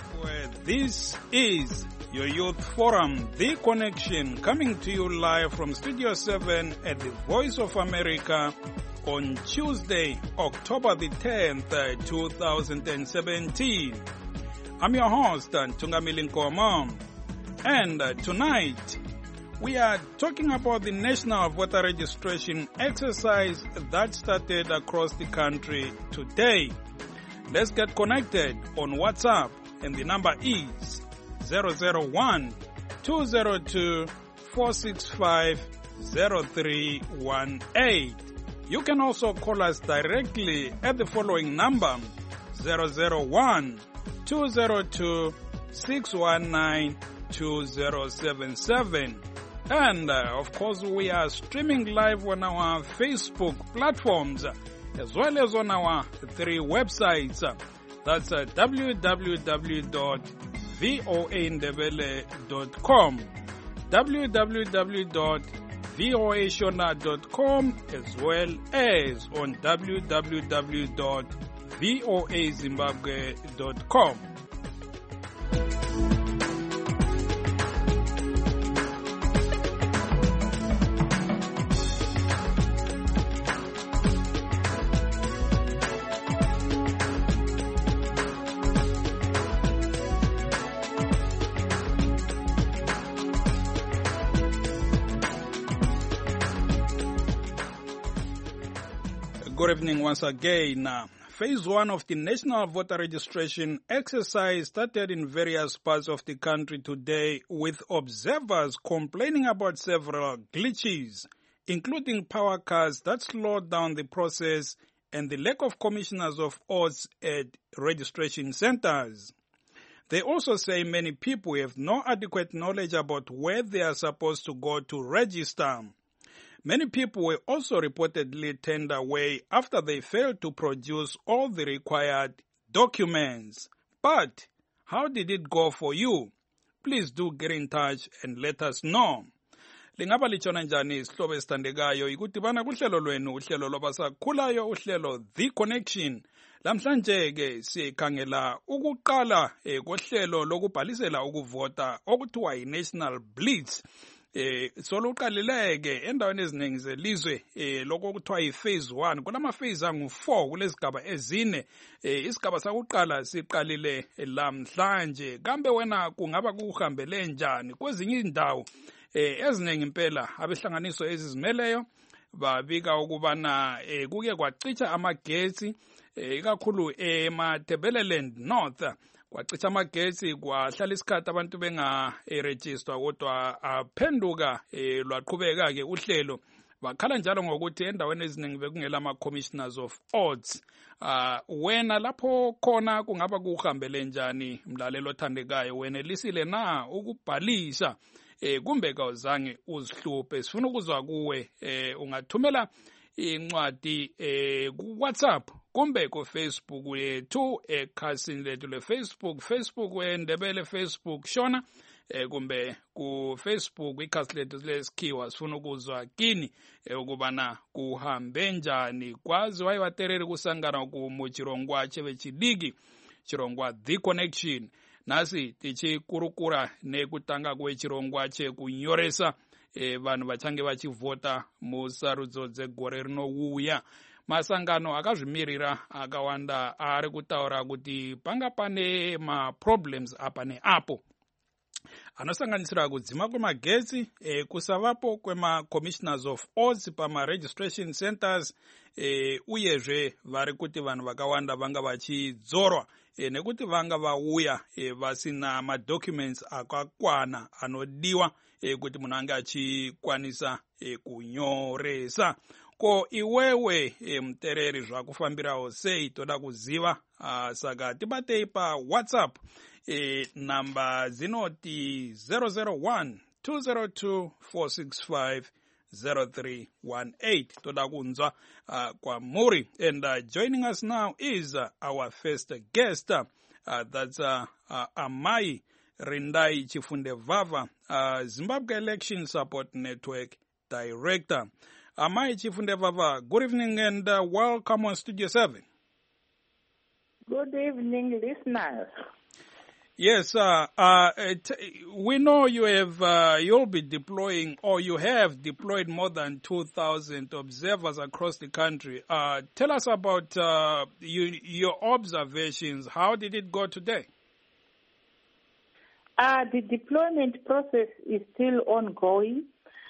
Zimbabwe. This is your Youth Forum, The Connection, coming to you live from Studio 7 at the Voice of America on Tuesday, October the 10th, 2017. I'm your host, Tungamili Nkomo, and tonight we are talking about the national voter registration exercise that started across the country today. Let's get connected on WhatsApp, and the number is 001-202-465-0318. You can also call us directly at the following number, 001-202-619-2077. And, of course, we are streaming live on our Facebook platforms, as well as on our 3 websites. That's www.voandebele.com, www.voashona.com, as well as on www.voazimbabwe.com. Good evening once again. Phase 1 of the national voter registration exercise started in various parts of the country today, with observers complaining about several glitches, including power cuts that slowed down the process and the lack of commissioners of oaths at registration centers. They also say many people have no adequate knowledge about where they are supposed to go to register. Many people were also reportedly turned away after they failed to produce all the required documents. But how did it go for you? Please do get in touch and let us know. Lingaba lichona njani isihlobo esithandekayo ikudibana kuhlelo lwenu, uhlelo lwabasakhulayo, uhlelo The Connection. Lamhlanje ke sikhangela ukuqala kohlelo lokubhalisela ukuvota okuthiwa yi-National Blitz. Soluqalileke endaweni eziningi zelizwe lokho kuthiwa yi-phase 1. Kulama-phase angu-4 kulezigaba ezine. Isigaba sakuqala siqalile lamhlanje. Kambe wena kungaba kuhambele njani? Kwezinye indawo eziningi impela abehlanganiso ezizimeleyo babika ukubana kuke kwacitsha amagetsi ikakhulu eMatabeleland North. Kwacisha amagetsi kwahlala isikhathi abantu benga-register kodwa aphenduka lwaqhubeka ke uhlelo. Bakhala njalo ngokuthi endaweni eziningi bekungela ama-commissioners of oaths. Wena lapho khona kungaba kuhambele njani mlalelo othandekayo? Wenelisile na ukubhalisha kumbe kawuzange uzihluphe? Sifuna ukuzwa kuwe. Ungathumela incwadi ku-WhatsApp kumbe ku-Facebook yethu ekhasini lethu le-Facebook weNdebele Facebook Shona kumbe ku-Facebook ikhasi lethu lesikhiwa. Sifuna ukuzwa kini ukubana kuhambe njani. Kwazi wayiwatereri kusangana kumuchirongwa chevechidigi chirongwa The Connection. Nasi tichikurukura nekutanga kwechirongwa chekunyoresa vanhu vachange vachivhota musarudzo dzegore rinouya. Masangano akazvimirira akawanda ari kutaura kuti panga pane ma-problems apa neapo anosanganisira kudzima kwemagetsi, kusavapo kwema-commissioners of oaths pama-registration centers, uyezve vari kuti vanhu vakawanda vanga vachidzorwa nekuti vanga vauya vasina madocuments akakwana anodiwa kuti munhu ange achikwanisa kunyoresa. Ko iwewe mutereri zvakufambirawo sei? Toda kuziva. Saka tibatei pa WhatsApp. Namba zinoti 001-202-465-0318. Toda kunzwa kwamuri. And joining us now is our first guest. That's Amai Rindai Chifundevava, Zimbabwe Election Support Network Director. Amai Chifundevava, good evening and welcome on Studio 7. Good evening, listeners. Yes, we know you'll be deploying, or you have deployed more than 2,000 observers across the country. Tell us about your observations. How did it go today? The deployment process is still ongoing.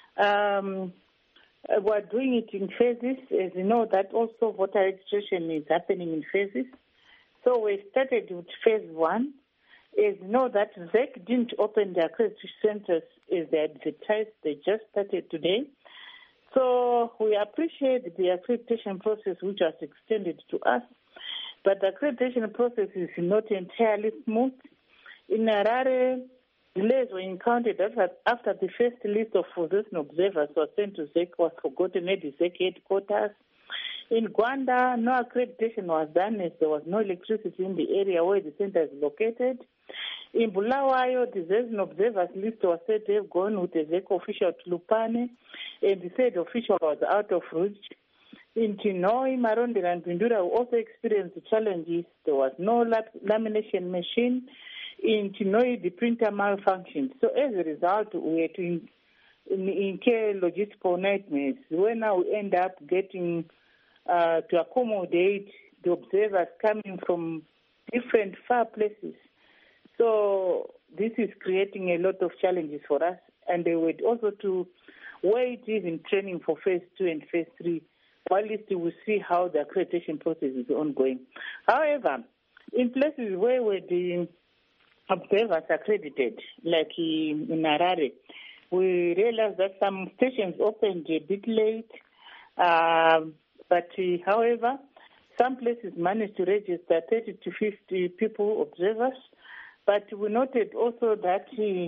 We're doing it in phases. As you know, that also voter registration is happening in phases. So we started with phase 1. As you know, that ZEC didn't open their accreditation centers as they advertised. They just started today. So we appreciate the accreditation process which was extended to us. But the accreditation process is not entirely smooth. In Harare, delays were encountered after the first list of physician observers was sent to ZEC was forgotten at the ZEC headquarters. In Gwanda, no accreditation was done as there was no electricity in the area where the center is located. In Bulawayo, the ZEC observers list was said to have gone with a ZEC official to Lupane, and the said official was out of reach. In Chinoi, Marondera, and Pindura also experienced challenges. There was no lamination machine. In Chinoi, the printer malfunctioned. So as a result, we had to incur logistical nightmares, where now we end up getting to accommodate the observers coming from different far places. So this is creating a lot of challenges for us, and they would also to where it is in training for phase 2 and phase 3, while at least we see how the accreditation process is ongoing. However, in places where the observers accredited, like in Harare, we realized that some stations opened a bit late, but however, some places managed to register 30 to 50 people, observers, but we noted also that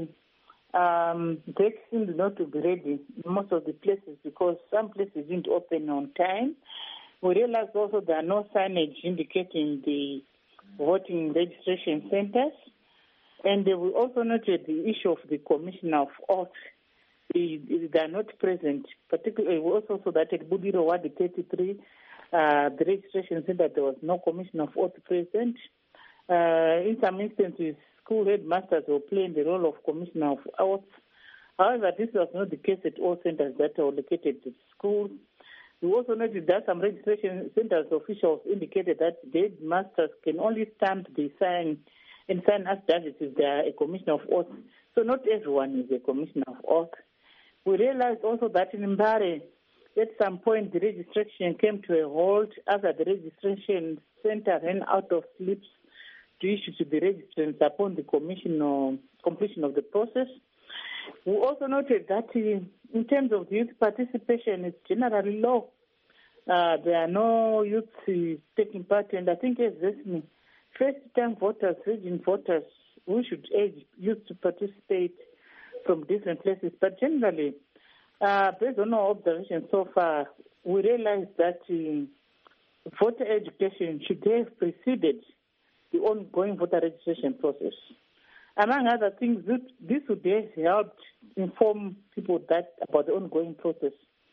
they seemed not to be ready in most of the places because some places didn't open on time. We realized also there are no signage indicating the voting registration centers. And we also noted the issue of the commissioner of oath. They are not present. Particularly, we also saw that at Budiro Ward 33, the registration center, there was no commissioner of oath present. In some instances, school headmasters were playing the role of commissioner of oath. However, this was not the case at all centers that are located at schools. We also noted that some registration centers officials indicated that the headmasters can only stamp the sign and sign as David if they are a commissioner of oath. So not everyone is a commissioner of oath. We realized also that in Mbare, at some point the registration came to a halt after the registration center ran out of slips to issue to the registrants upon the completion of the process. We also noted that in terms of youth participation, it's generally low. There are no youths taking part, and I think as this first-time voters, region voters, we should urge youth to participate from different places. But generally, based on our observation so far, we realize that voter education should have preceded the ongoing voter registration process. Among other things, this would have helped inform people about the ongoing process.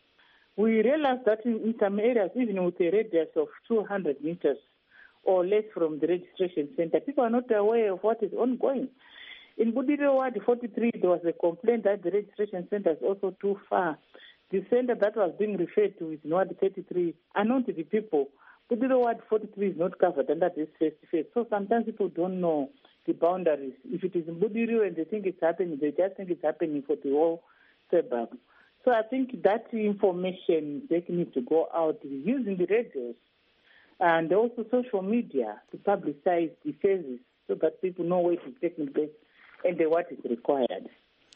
We realized that in some areas, even with a radius of 200 meters, or less from the registration center, people are not aware of what is ongoing. In Budiro Ward 43, there was a complaint that the registration center is also too far. The center that was being referred to is in Ward 33, unknown to the people. Budiro Ward 43 is not covered under this face-to-face. So sometimes people don't know the boundaries. If it is in Budiro and they think it's happening, they just think it's happening for the whole suburb. So I think that information they need to go out using the radios and also social media to publicize the phases so that people know where it is taking place and what is required.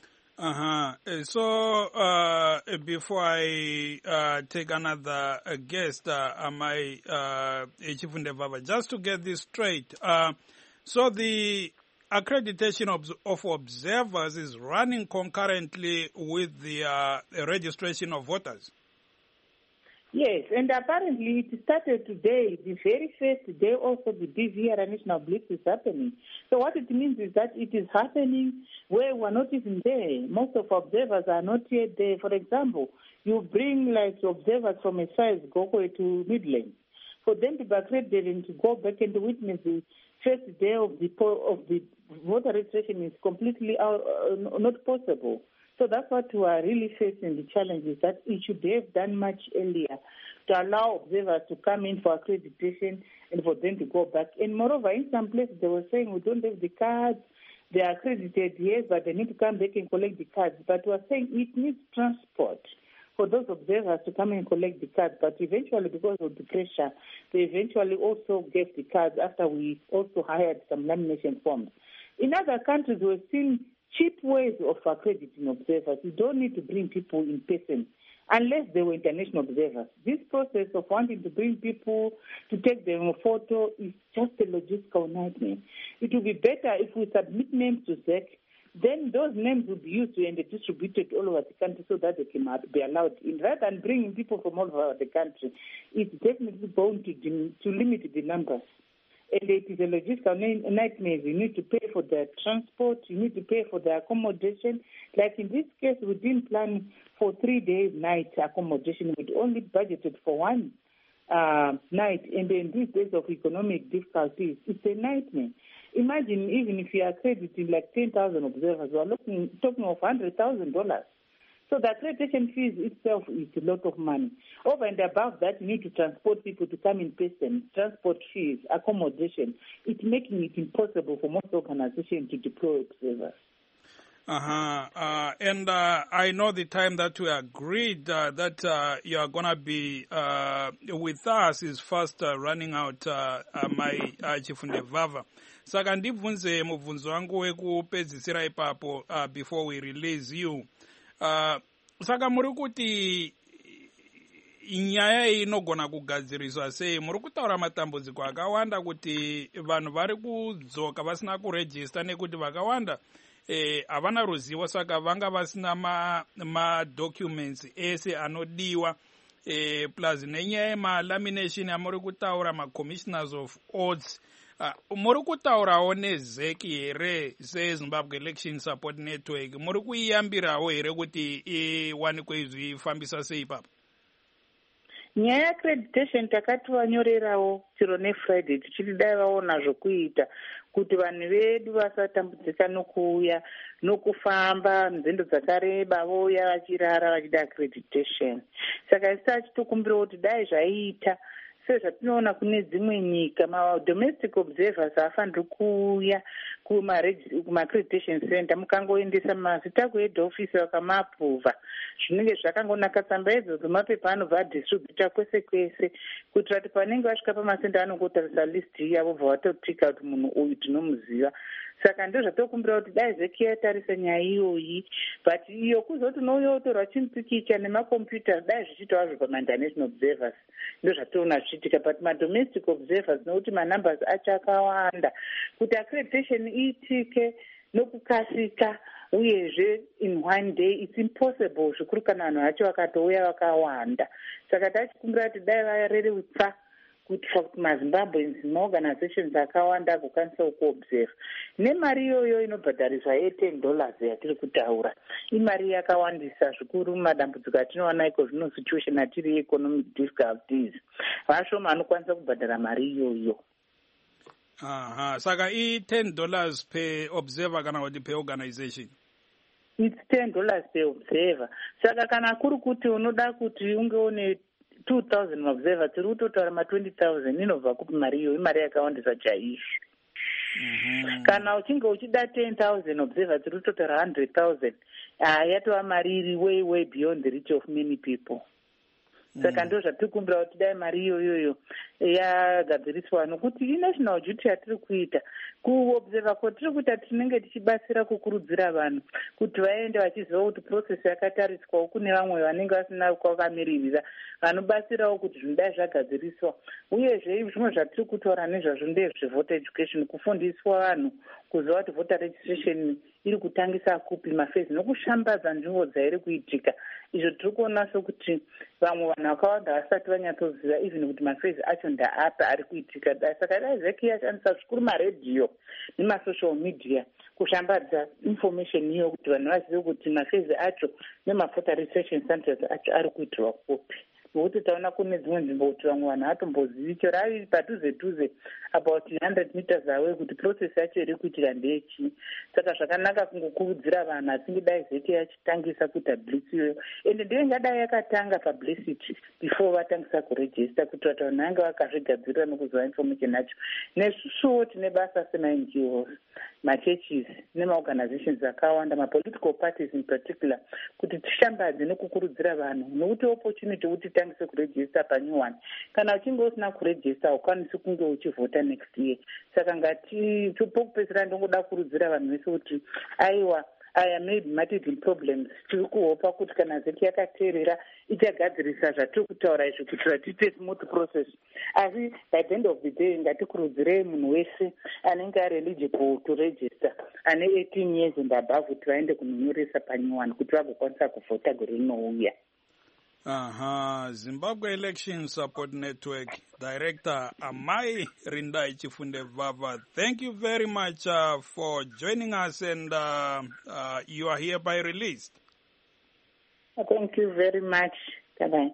So before I take another guest, Chifundebaba, just to get this straight, so the accreditation of observers is running concurrently with the registration of voters? Yes, and apparently it started today. The very first day also the BVR National Blitz is happening. So what it means is that it is happening where we're not even there. Most of observers are not yet there. For example, you bring like observers from a size Gokwe to Midland. For them to be accredited and to go back and witness the first day of the voter registration is completely not possible. So that's what we are really facing, the challenges that it should have done much earlier to allow observers to come in for accreditation and for them to go back. And moreover, in some places they were saying we don't have the cards. They are accredited, yes, but they need to come back and collect the cards. But we are saying it needs transport for those observers to come and collect the cards. But eventually, because of the pressure, they eventually also gave the cards after we also hired some lamination forms. In other countries, we've seen cheap ways of accrediting observers. You don't need to bring people in person unless they were international observers. This process of wanting to bring people to take them a photo is just a logistical nightmare. It would be better if we submit names to ZEC, then those names will be used and distributed all over the country so that they can be allowed in. Rather than bringing people from all over the country, it's definitely going to limit the numbers. And it is a logistical nightmare. You need to pay for their transport. You need to pay for their accommodation. Like in this case, we didn't plan for 3 days night accommodation. We only budgeted for one night. And in these days of economic difficulties, it's a nightmare. Imagine even if you are accrediting like 10,000 observers, we are talking of $100,000. So the accreditation fees itself is a lot of money. Over and above that, you need to transport people to come in person, transport fees, accommodation. It's making it impossible for most organizations to deploy observers. And I know the time that we agreed that you are going to be with us is fast running out, my Chifunde Vava. Saka ndibvunze mubvunzo wangu wekupedzisira ipapo before we release you. Saka muri kuti nyaya iyi inogona kugadziriswa sei? Muri kutaura matambudziko akawanda kuti vanhu vari kudzoka vasina kurejista nekuti vakawanda havana ruzivo, saka vanga vasina madocuments ese anodiwa, plus nenyaya yemalamination yamuri kutaura ma-commissioners of odds. Muri kutaurawo neZEC here seZimbabwe Election Support Network, muri kuiyambirawo here kuti iwanikwe izvifambisa sei ipapo? Nyaya yeaccreditation takativanyorerawo chiro neFriday tichiti dai vaona zvokuita kuti vanhu vedu vasatambudzika nokuuya nokufamba nzendo dzakareba vouya vachirara vachida accreditation. Saka isi achitokumbirawo kuti dai zvaiita sezvatinoona kune dzimwe nyika, ma-domestic observers haafaniri kuuya kuma-accreditation center mukangoendesa mazita kuhead office vakamaprovha. Zvinenge zvakangonaka tsamba idzo dzemapepa anobva adistributa kwese kwese kuitira kuti panenge vasvika pamasenda anongotarisa list iya vobva vatotika kuti munhu uyu tinomuziva. Saka ndo zvatokumbira kuti dai ZEC yatarisa nyaya iyoyi, but iyo kuzoti nouyotorwa chimupikicha nemakombiyuta dai zvichiitawo zvo pama-international observers ndo zvatoona zvichiitika, but ma-domestic observers nokuti manumbers acho akawanda kuti accreditation iitike nokukasika uyezve in one day it's impossible, zvikuru kana vanhu vacho vakatouya vakawanda. Saka tachikumbira kuti dai varerutsa kuitira kuti maZimbabweans maorganizations akawanda agokwanisa kuobserve. Nemari iyoyo inobhadhariswa $10 yatiri kutaura, imari yakawandisa zvikuru madambudziko atinoona iko zvino situation atiri economic difficulties. Vashoma anokwanisa kubhadhara mari iyoyo. Saka $10 per observer kana kuti per organization? It's $10 per observer. Saka kana kuri kuti unoda kuti unge une 2,000 observers, tiri kutotaura ma20,000 inobva kupi mari iyo, imari yakawandisa chaizvo. Kana uchinge uchida 10,000 observers, tiri kutotaura 100,000, yatova mari iri way beyond the reach of many people. Saka ndo zvatikumbira kuti dai mari iyoyo yagadziriswa nokuti inational duty yatiri kuita kuobserva kwatiri kuita tinenge tichibatsira kukurudzira vanhu kuti vaende vachiziva kuti process yakatariswawo kune vamwe vanenge vasina kwavakamirira vanobatsirawo kuti zvinhu dai zvagadziriswa. Uyezve zvimwe zvatiri kutaura nezvazvo ndezvevoter education, kufundiswa vanhu kuziva kuti voter registration iri kutangisa kupi mafezi nokushambadza nzvimbo dzairi kuitika. Izvo tiri kuona sokuti vamwe vanhu vakawanda vasati vanyatsoziva even kuti mafezi acho ndaapi ari kuitika. Saka dai ZEC yashandisa zvikuru maredhiyo nemasocial media kushambadza information iyo kuti vanhu vazive kuti mafezi acho nemavoter registration centers acho ari kuitirwa kupi. nokuti taona kune dzimwe nzvimbo kuti vamwe vanhu hatombozivi chero ari padhuze about 100 meters away kuti process yacho iri kuitira ndeyechii. Saka zvakanaka kungokurudzira vanhu asinge dai zeti yachitangisa kuita blitz iyoyo, ende ndiyo ingadai yakatanga publicity before vatangisa kuregista kuitira kuti vanhu vange vakazvigadzirira nokuzova information yacho. Nesusuwo tine basa sema-NGOs, machurches nemaorganizations akawanda, mapolitical parties in particular, kuti tishambadze nekukurudzira vanhu nokuti opportunity kuti tangise kuregista panew one. Kana uchinge usina kuregista haukwanisi kunge uchivhota next year. Saka ngati pokupedzisira ndongoda kukurudzira vanhu vese kuti aiwa aya maybe multiple problems tiri kuhopa kuti kana zeti yakateerera ichagadzirisa zvatiri kutaura izvi kuitira tiite smooth process. Asi by the end of the day ngatikurudzirei munhu wese anenge ari eligible to register ane 18 years and above kuti vaende kunonyoresa panew one kuti vagokwanisa kuvhota gore rinouya. Zimbabwe Election Support Network Director Amai Rindai Chifundevava, thank you very much for joining us, and you are hereby released. Thank you very much. Bye-bye.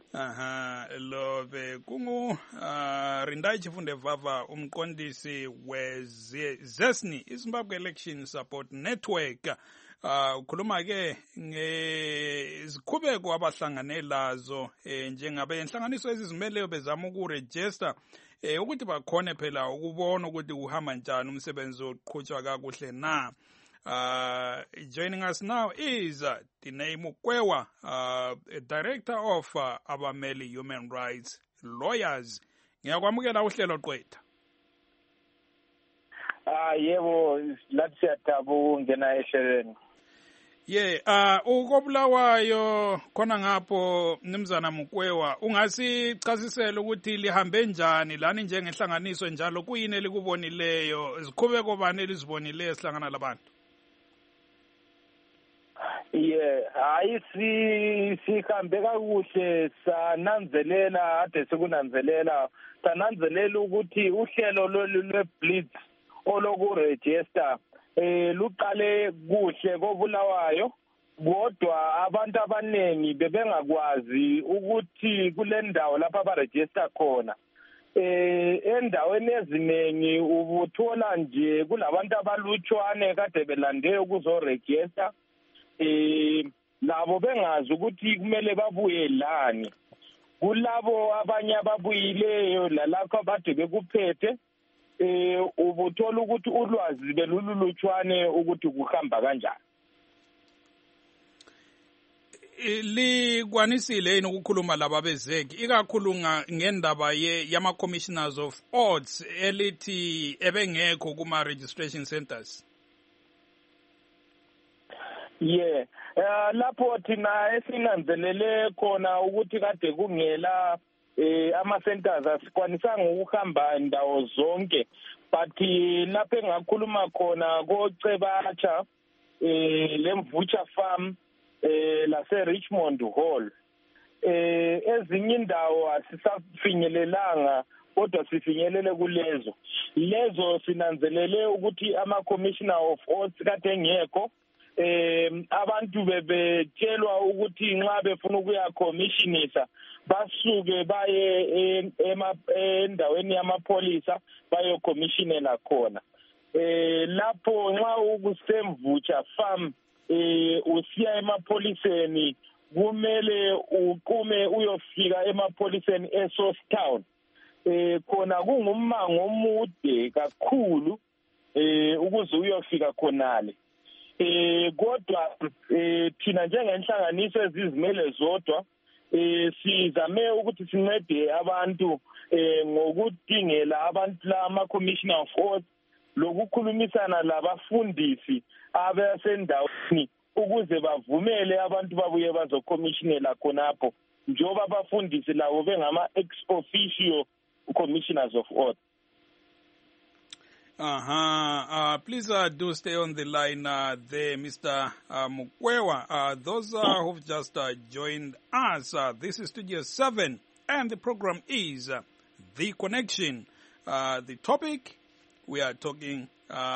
Love kungu Rindai Chifundevava umqondisi weZESNI, Zimbabwe Election Support Network. Ukhuluma ke ngezikhubeko abahlangane lazo njengabe inhlanganiso ezizimeleyo bezama ukuregister ukuthi bakhone phela ukubona ukuthi uhamba njani umsebenzi oqhutshwa kakuhle na. Joining us now is Dineo Mukwewa, Director of Abameli Human Rights Lawyers. Ngiyakwamukela uhlelo qwetha. Yebo, lathi siyathabu ngena ehlelweni. Ukobulawayo khona ngapho Mnumzana Mukwewa, ungasichasisela ukuthi lihambe njani lani njengehlanganiso njalo kuyini elikubonileyo, izikhubeko bani elizibonileyo esihlangana labantu? Hayi sihambe kakuhle, sananzelela ade sekunanzelela, sananzelela ukuthi uhlelo lwe-blitz olokuregister luqale kuhle kobulawayo, kodwa abantu abanengi bebengakwazi ukuthi kule ndawo lapha abaregister khona endaweni eziningi ubuthola nje kulabantu abalutshwane kade belande ukuzoregister, labo bengazi ukuthi kumele babuye lani. Kulabo abanye ababuyileyo lalapho abade bekuphethe ubuthola ukuthi ulwazi belulutshwane ukuthi kuhamba kanjani. Likwanisile yini ukukhuluma laba bezeki ikakhulu ngendaba yama-commissioners of odds elithi ebengekho kuma-registration centers? Lapho thina esinanzelele khona ukuthi kade kungela ama-centers asikwanisanga ukuhamba ndawo zonke, but lapho engakhuluma khona koCebatsha, leMvutsha Farm, lase-Richmond Hall, ezinye indawo asisafinyelelanga kodwa sifinyelele kulezo. Lezo sinanzelele ukuthi ama-commissioner of odds kade engekho, abantu bebetshelwa ukuthi nxa befuna ukuya commissionisa basuke baye endaweni yamapholisa bayokomishinela khona. Lapho nxa ukusemvutsha farm usiya emapholiseni kumele uqume uyofika emapholiseni eSource Town, khona kungumango omude kakhulu ukuze uyofika khonale. Kodwa thina njengenhlanganiso ezizimele zodwa sizame ukuthi sincede abantu ngokudingela abantu la ama-commissioner of odds lokukhulumisana labafundisi abasendaweni ukuze bavumele abantu babuye bazokomishinela khonapho njengoba abafundisi labo bengama-ex officio commissioners of odds. Please do stay on the line there, Mr. Mukwewa. Those who've just joined us, this is Studio 7, and the program is The Connection. The topic, we are talking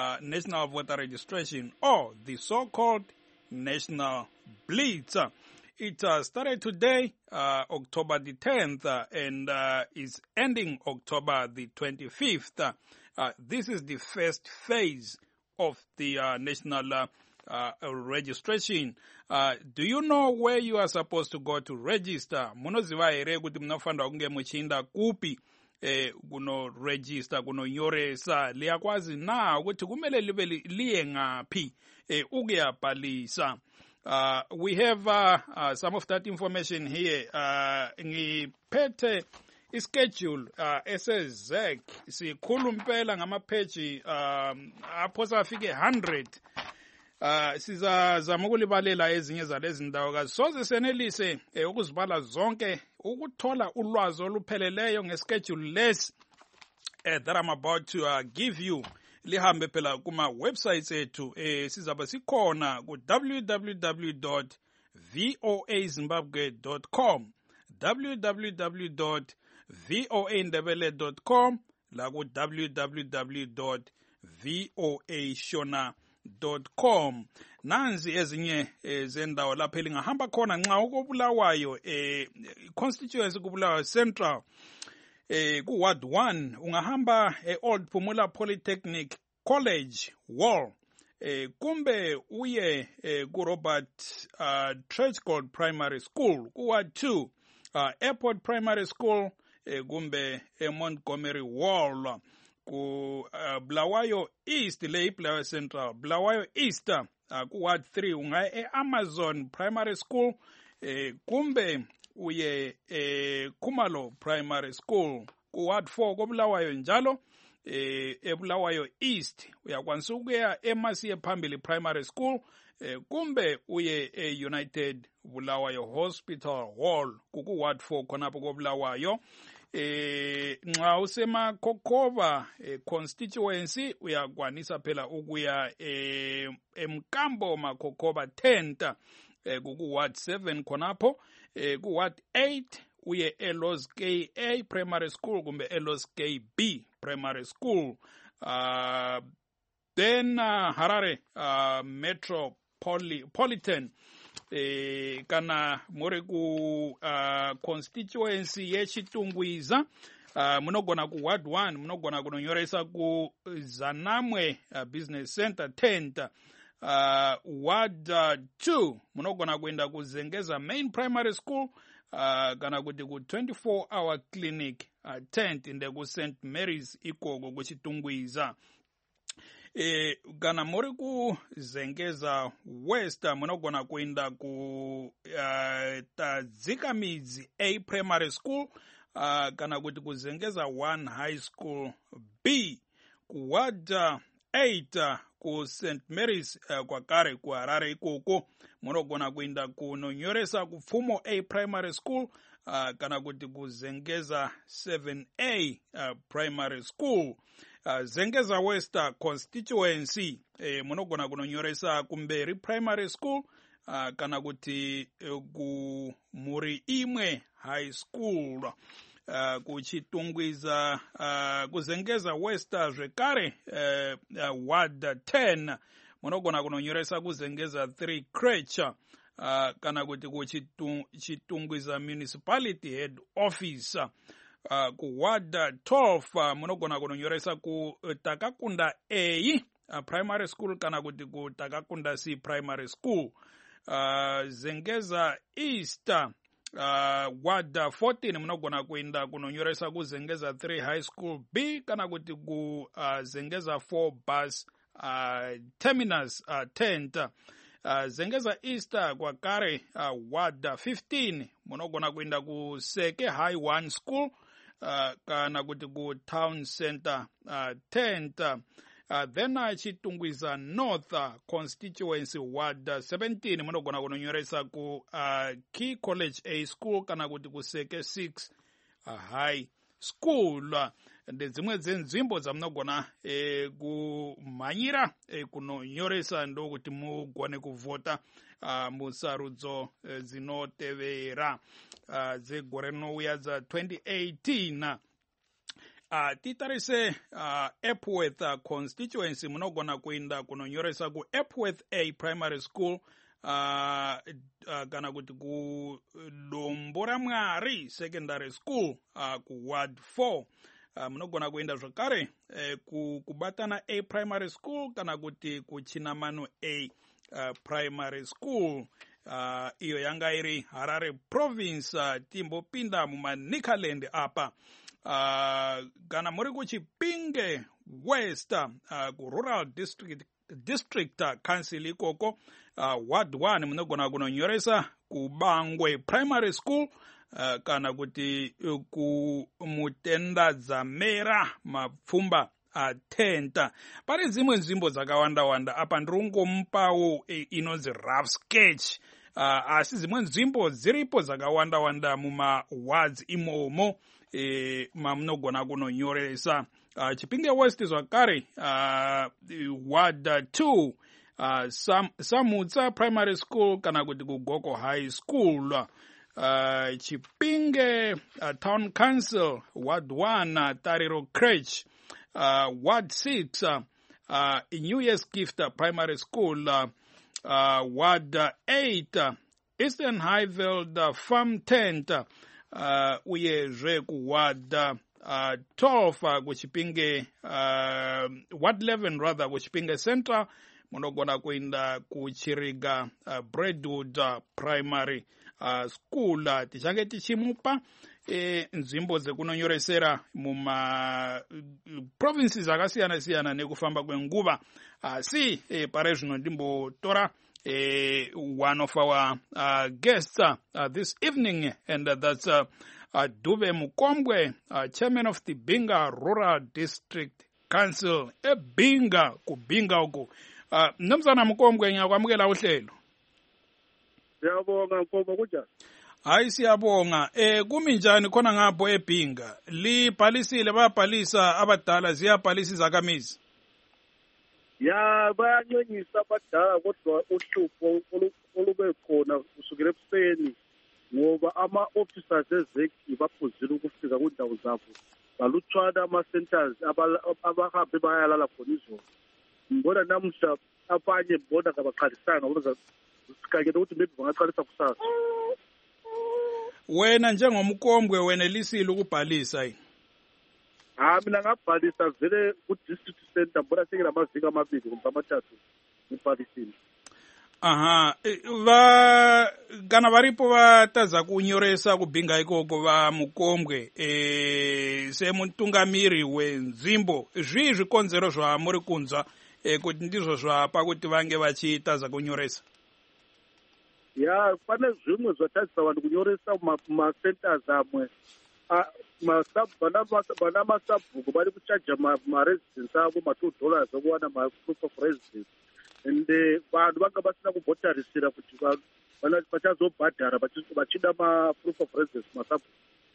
National Voter Registration, or the so-called National Blitz. It started today, October the 10th, and is ending October the 25th. This is the first phase of the national registration. Do you know where you are supposed to go to register? Munoziva here kuti munofanira kunge muchienda kupi kuno register kunonyoresa liyakwazi na ukuthi kumele liye ngaphi ukuyabhalisa. We have some of that information here. Ngiphethe ischedule esezek sikhulu mpela ngamapheji apho safike 100. Sizazama ukulibalela ezinye zalezi ndawo kasoze senelise ukuzibala zonke ukuthola ulwazi olupheleleyo ngeschedule lesi that I'm about to give you. Lihambe phela kuma websites ethu sizaba sikhona ku www.voazimbabwe.com, www.voandebele.com, la ku www.voashona.com. Nanzi ezinye zendawo lapho lingahamba khona nxa ukubulawayo constituency kubulawayo Central ku Ward 1 ungahamba Old Phumula Polytechnic College Wall kumbe uye ku Robert Trechgold Primary School ku Ward 2 Airport Primary School kumbe Montgomery Wall ku Bulawayo East le Bulawayo Central Bulawayo East ku Ward 3 ungaya Amazon Primary School kumbe uye Kumalo Primary School ku Ward 4 kobulawayo njalo eBulawayo East uyakwanisa ukuya eMasiye Phambili Primary School kumbe uye United Bulawayo Hospital Hall ku Ward 4 khonapho kobulawayo. Nxa usema Kokova constituency uyakwanisa phela ukuya eMkambo Makokova Tent ku Ward 7 khonapho ku Ward 8 uye Elos KA Primary School kumbe Elos KB Primary School. Then Harare Metropolitan kana muri ku constituency yechitungwiza munogona ku Ward 1 munogona kunonyoresa ku Zanamwe Business Center Tent. Ward 2 munogona kuenda ku Zengeza Main Primary School kana kuti ku 24-hour clinic tent inde ku St. Mary's ikoko kuchitungwiza. Kana muri ku Zengeza West munogona kuenda ku Tadzikamizi A Primary School kana kuti ku Zengeza 1 High School B. Ku Ward 8 ku St. Mary's kwakare ku Harare ikoko munogona kuenda kunonyoresa ku Pfumo A Primary School kana kuti ku Zengeza 7A Primary School. Zengeza West constituency munogona kunonyoresa ku Mberi Primary School kana kuti ku Muri Imwe High School. Kuchitungwiza kuzengeza West zvekare Ward 10 munogona kunonyoresa kuzengeza 3 Creche kana kuti kuchitungwiza Municipality Head Office. Ku Ward 12 munogona kunonyoresa ku Takakunda A Primary School kana kuti ku Takakunda C Primary School. Zengeza East Ward 14 munogona kuenda kunonyoresa ku Zengeza 3 High School B kana kuti ku Zengeza 4 Bus Terminus Tent. Zengeza East kwakare Ward 15 munogona kuenda ku Seke High 1 School kana kuti ku Town Center Tent. Then Chitungwiza North constituency Ward 17 munogona kunonyoresa ku Key College A School kana kuti ku Seke 6 High School. Ndedzimwe dzenzvimbo dzamunogona kumhanyira kunonyoresa ndokuti mugone kuvhota musarudzo dzinotevera dzegore rinouya dza 2018. Titarise Epworth constituency munogona kuenda kunonyoresa ku Epworth A Primary School kana kuti ku Lombora Mwari Secondary School ku Ward 4 munogona kuenda zvakare kubatana A Primary School kana kuti kuChinamano A Primary School. Iyo yanga iri Harare Province. Timbopinda mumaNikaland apa kana muri kuChipinge West ku Rural District Council ikoko Ward 1 munogona kunonyoresa ku Bangwe Primary School kana kuti ku Mutenda Dzamera Mapfumba Tenta. Pane dzimwe nzvimbo dzakawanda apa ndirungomupawo inonzi rough sketch, asi dzimwe nzvimbo dziripo dzakawanda muma wards imomo mamunogona kunonyoresa. Chipinge West zvakare Ward 2 Samutsa Primary School kana kuti Gogoko High School. Chipinge Town Council Ward 1 Tariro Crèche. Ward 6 New Year's Gift Primary School. Ward 8 Eastern Highveld Farm Tent. Uyezve ku Ward 12 kuChipinge Ward 11 rather kuChipinge Center munogona kuenda kuChiriga Braidwood Primary School. Tichange tichimupa nzvimbo dzekunonyoresera muma provinces akasiyana nekufamba kwenguva, asi pare zvino ndimbotora one of our guests this evening, and that's Dube Mukombwe, chairman of the Binga Rural District Council. Binga kubinga uko. Mnumzana Mukombwe, ngiyakwamukela uhlelo. Siyabonga Mkomo, kunjani? Hayi siyabonga. Kuminjani khona ngapho eBhinga? Libhalisile bayabhalisa abadala, ziyabhalisa izakhamizi? Ya, bayanyenyisa abadala kodwa uhlupho olube khona kusukela ekuseni ngoba ama-officers ezeki baphuzile ukufika kundawo zabo. Balutshwana ama-centers abahambe bayalala khona izolo. Ngibona namuhla abanye mbona kabaqalisanga ngoba sikakele ukuthi maybe bangaqalisa kusasa. Wena njengomkombwe wenelisile ukubhalisa yini? Mina ngabhalisa vele ku-district center mbona sekela amaviki amabili kumbe amathathu ngibhalisile. Kana varipo vatadza kunyoresa kubhinga ikoko vamukombwe semutungamiri wenzvimbo, zvii zvikonzero zvamuri kunzwa kuti ndizvo zvapa kuti vange vachitadza kunyoresa? Ya, pane zvimwe zvatadzisa vanhu kunyoresa muma-centers amwe. Vana masabhuku vari kuchaja ma-residence avo $2 okuwana ma-proof of residence. Ende vanhu vanga vasina kubhotarisira kuti vachazobhadhara vachida ma-proof of residence masabhuku.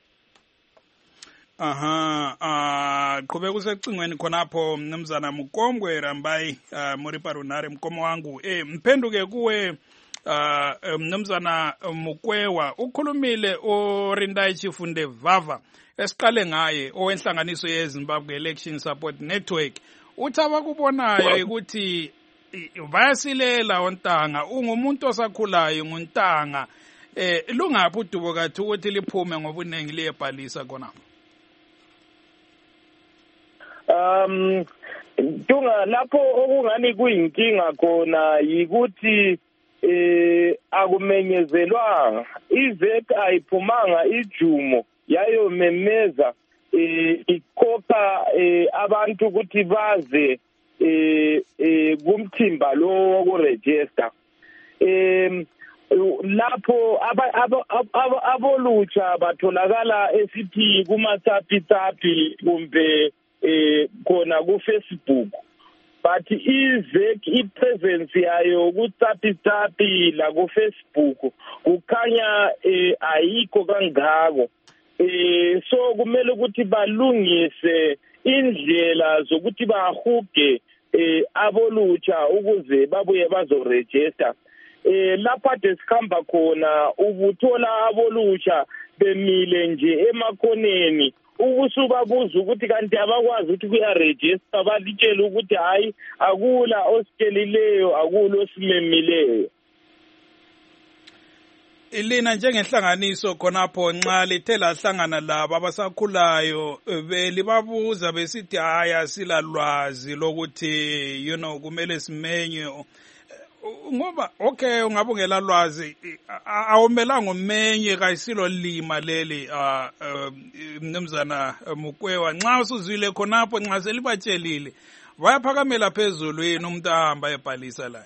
Qhube kusecingweni khonapho mnumzana Mukombwe, rambai muri parunhare mkomo wangu. Mphenduke kuwe mnumzana Mukwewa, ukhulumile oRindai Chifunde Vava esiqale ngaye owenhlanganiso yeZimbabwe Election Support Network. Uthi abakubonayo ukuthi bayasilela ontanga, ungumuntu osakhulayo nguntanga, lungaphi udubo kathi ukuthi liphume ngobunengi liyebhalisa khonapho? Tunga lapho okungani kuyinkinga khona yikuthi akumenyezelwanga, izeki ayiphumanga ijumo yayomemeza ikhokha abantu ukuthi baze kumthimba lo wokuregister. Lapho abolutsha batholakala esithi kumatsapi kumbe khona ku-Facebook, but izeki ipresence yayo kutsapi la ku-Facebook kukhanya ayikho kangako. So kumele ukuthi balungise indlela zokuthi bahuge abolutsha ukuze babuye bazoregister. Lapha desikhamba khona ubuthola abolutsha bemile nje emakhoneni, ukusubabuza ukuthi kanti abakwazi ukuthi kuyaregister, balitshela ukuthi hayi akula ositshelileyo, akula osimemileyo. Lina njengenhlanganiso khonapho nxa lithe lahlangana labo abasakhulayo belibabuza besithi haya silalwazi lokuthi kumele simenye ngoba okay ungabe ungela lwazi awumelanga umenye kayisilo lima leli mnumzana Mukwewa nxa usuzwile khonapho nxa selibatshelile bayaphakamela phezulu yini umuntu ahamba ebhalisa la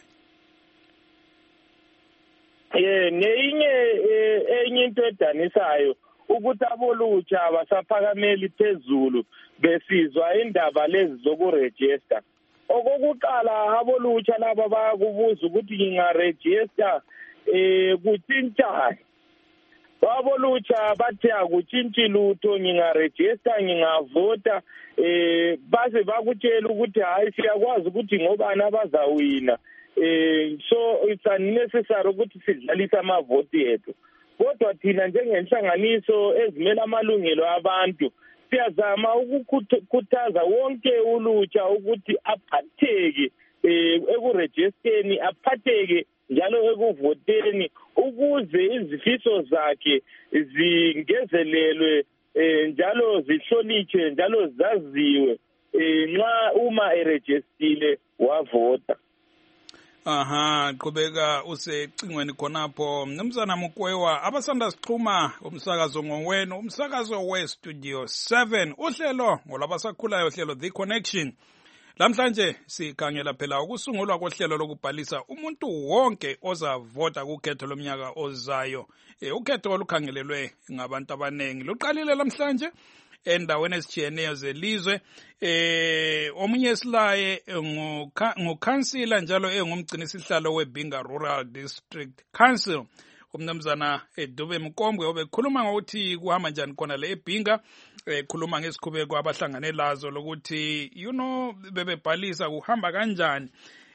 enye into edanisayo ukuthi abolutsha abasaphakameli phezulu besizwa indaba lezi zokuregister okokuqala abolutsha laba bayakubuza ukuthi ngingaregister kutshintshani abolutsha bathi akutshintshi lutho ngingaregister ngingavota base bakutshela ukuthi hayi siyakwazi ukuthi ngobani abazawina so it's unnecessary ukuthi sidlalise amavoti ethu kodwa thina njengenhlanganiso ezimela amalungelo abantu siyazama ukukhuthaza wonke ulutsha ukuthi aphatheke ekurejisteni aphatheke njalo ekuvoteni ukuze izifiso zakhe zingezelelwe njalo zihlonitshwe njalo zaziwe nxa uma erejistile wavota. Aha, qhubeka usecingweni khonapho mnumzana Mukwewa abasanda sixhuma umsakazo ngowenu umsakazo weStudio 7 uhlelo ngolabasakhulayo uhlelo The Connection. Lamhlanje sikhangela phela ukusungulwa kohlelo lokubhalisa umuntu wonke ozavota kukhetho lomnyaka ozayo. Ukhetho olukhangelelwe ngabantu abanengi luqalile lamhlanje endaweni ezitshiyeneyo zelizwe. Omunye silaye ngukhansila njalo engumgcinisihlalo weBinga Rural District Council umnumzana Dube Mkombwe obekhuluma ngokuthi kuhamba njani khona le eBinga khuluma ngesikhubeko abahlangane lazo lokuthi bebebhalisa kuhamba kanjani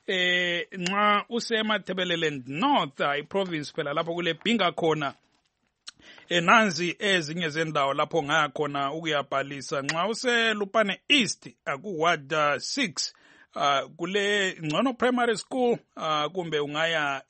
nxa usemathebeleland North iprovince phela lapho kule Binga khona nanzi ezinye zendawo lapho ngaya khona ukuyabhalisa nxa useLupane East kuward 6 kule Ngcono Primary School kumbe ungaya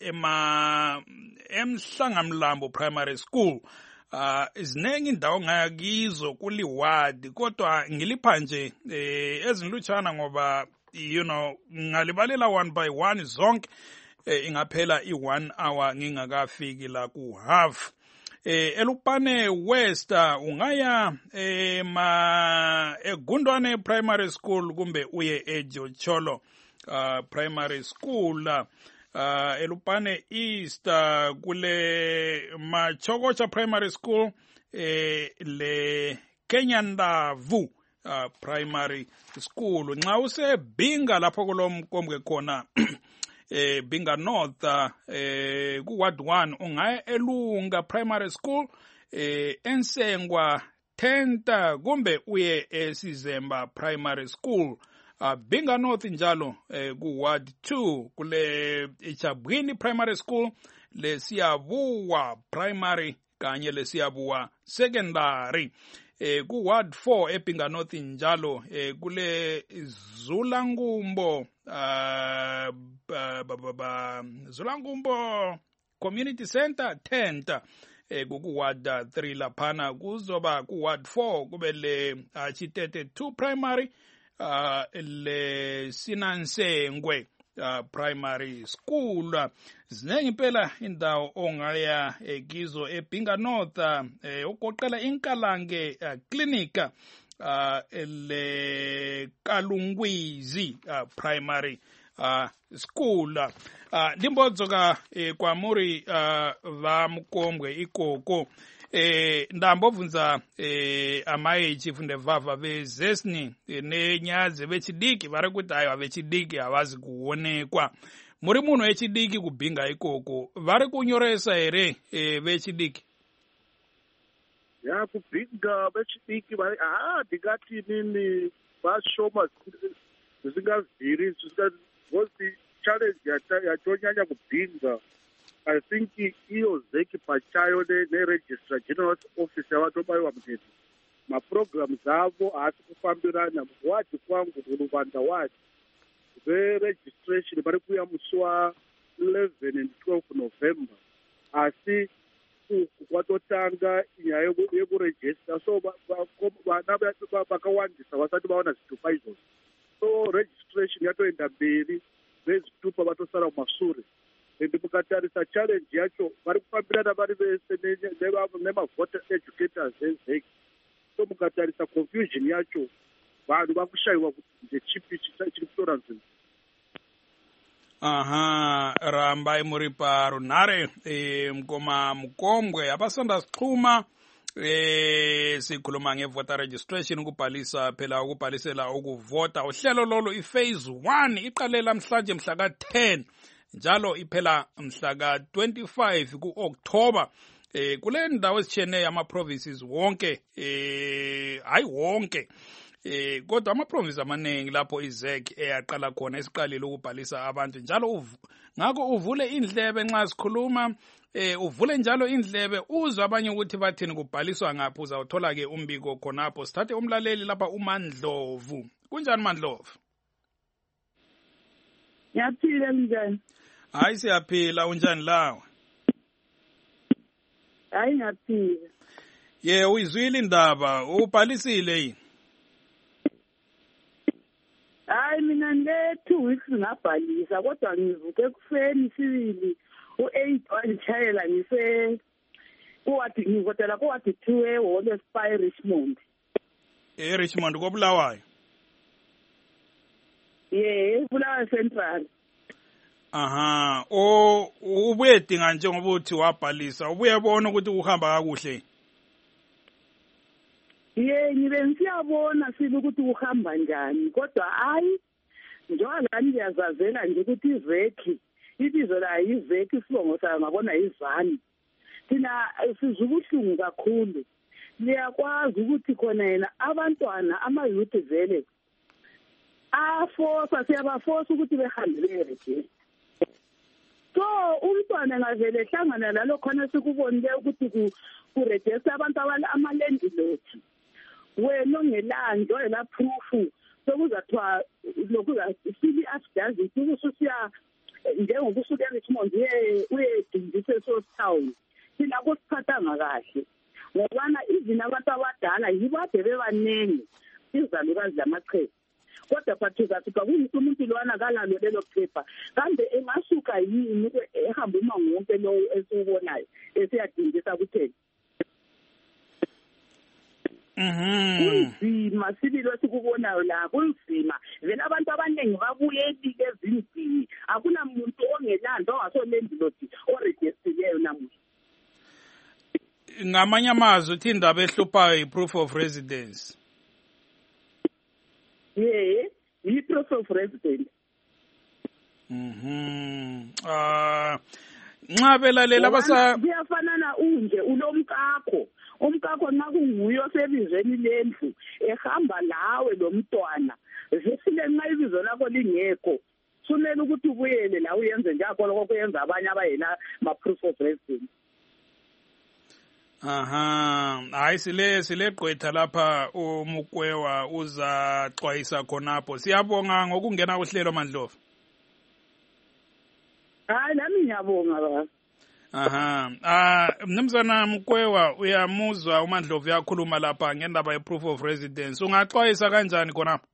eMhlangamlambo Primary School izinengi indawo ngaya kizo kuliward kodwa ngilipha nje ezinlutshana ngoba ngalibalela one by one zonke ingaphela i1 hour ngingakafiki la ku half. Elupane West ungaya eGundwane Primary School kumbe uye eJocholo Primary School. Elupane East kule Machokocha Primary School le Kenyandavu Primary School. Nxa useBinga lapho kulomkombwe khona Binga North ku Ward 1 ungaya eLunga Primary School Ensengwa Tenta kumbe uye eSizemba Primary School. Binga North njalo ku Ward 2 kule Ichabwini Primary School le Siyabuwa Primary kanye le Siyabuwa Secondary. Ku Ward 4 eBinga North njalo kule Zulangumbo Zulangumbo Community Center Tenta ku Ward 3 laphana kuzoba ku Ward 4 kube le Chitete 2 Primary le Sinansengwe Primary School. Zinengi impela indawo ongaya kizo eBinga North ugoqela inkalange clinic le Kalungwizi Primary School. Limbodzo ka kwamuri va Mkombwe ikoko ndambovunza amayichi funde vava vezesni nenyaze vechidiki vari kuti ayo vechidiki havazi kuonekwa. Muri munhu wechidiki kuBinga ikoko vari kunyoresa here vechidiki? Ya kuBinga vechidiki vari ndingati nini vashoma zvisingavhiri zvisingazi challenge yatonyanya kuBinga. I think iyo zeki pachayo neregistrar general office yavatobayiwa mutete maprograms avo haasi kufambirana. Wadi kwangu Ruvanda wadi veregistration vari kuuya musi wa 11 and 12 November asi watotanga inyaya yekurejista so vana vakawandisa vasati vaona zvitupa izvozvo so registration yatoenda mberi vezvitupa vatosara mumashure ende mukatarisa challenge yacho vari kufambirana vari vese nemavoter educators ezeki so mukatarisa confusion yacho vanhu vakushayiwa kuti ndechipi chiri kutora nzvimbo. Aha, rambai muri paro nhare mkoma mkombwe abasanda sixhuma sikhuluma ngevoter registration ukubhalisa phela ukubhalisela ukuvota uhlelo lolo iphase 1 iqale namhlanje mhla ka10 njalo iphela mhla ka25 kuOctober kule ndawo ezitshiyeneyo ama-provinces wonke hayi wonke kodwa ama-province amaningi lapho izek eyaqala khona esiqalile ukubhalisa abantu njalo ngakho uvule indlebe nxa sikhuluma uvule njalo indlebe uzwe abanye ukuthi bathini kubhaliswa ngaphi uzawuthola-ke umbiko khonapho sithathe umlaleli lapha uMandlovu. Kunjani Mandlovu? Ngiyaphila njani? Hayi siyaphila, unjani lawe? Hayi ngiyaphila. Uyizwile indaba ubhalisile yini? Hayi mina nge 2 weeks ngabhalisa kodwa ngivuke ekuseni sibili u8 wangishayela ngivotela kuwadi 2 ehholo Spire Richmond. Richmond koBulawayo? Bulawayo Central. Aha, ubuye dinga njengoba uthi wabhalisa ubuye bona ukuthi uhamba kakuhle. Ngibe ngiyabona sibe ukuthi uhamba njani kodwa hayi njengoba ngiyazazela nje ukuthi iveki ibizo la iveki isibongo sayo ngabona izani thina sizubuhlungu kakhulu liyakwazi ukuthi khona yena abantwana ama-youth vele siyabafosa ukuthi behambe beregister so umntwana ngavele ehlangana lalo khona sikubonile ukuthi kuregister abantu ama-landlord wena ongelanto yela proof sokuzathiwa lokhu sili affidavit ukususiya njengokusuka eRichmond uyedingisa eSourcetown thina kusiphathanga kahle ngobana izina abantu abadala yibo ade bebaningi izalukazi lamachepha kodwa phathizathiwa kuyisi umuntu lwana kalalo lelo phepha kambe engasuka yini ehamba umango wonke lowo esiwubonayo esiyadingisa kutheni. Kunzima sibili esikubonayo la kunzima vele abantu abaningi babuye elike ezinzini akunamuntu ongelanda ongasolandlord oregistileyo namuhla. Ngamanye amazwi uthi indaba ehluphayo i-proof of residence. I-proof of residence. Nxa belalela kuyafanana unje ulomkakho umkakho nxa kunguye osebizweni lendlu ehamba lawe lo mntwana zisile nxa ibizo lakho lingekho sumele ukuthi ubuyele la uyenze njalo lokho kuyenza abanye abayena ma-proof of residence. Aha, hayi sile gqwetha lapha umukwewa uzaxwayisa khonapho. Siyabonga ngokungena kuhlelo Mandlovu. Hayi nami ngiyabonga baba. Aha, mnumzana Mkwewa uyamuzwa uMandlovu yakhuluma lapha ngendaba ye-proof of residence. Ungaxwayisa kanjani khonapho?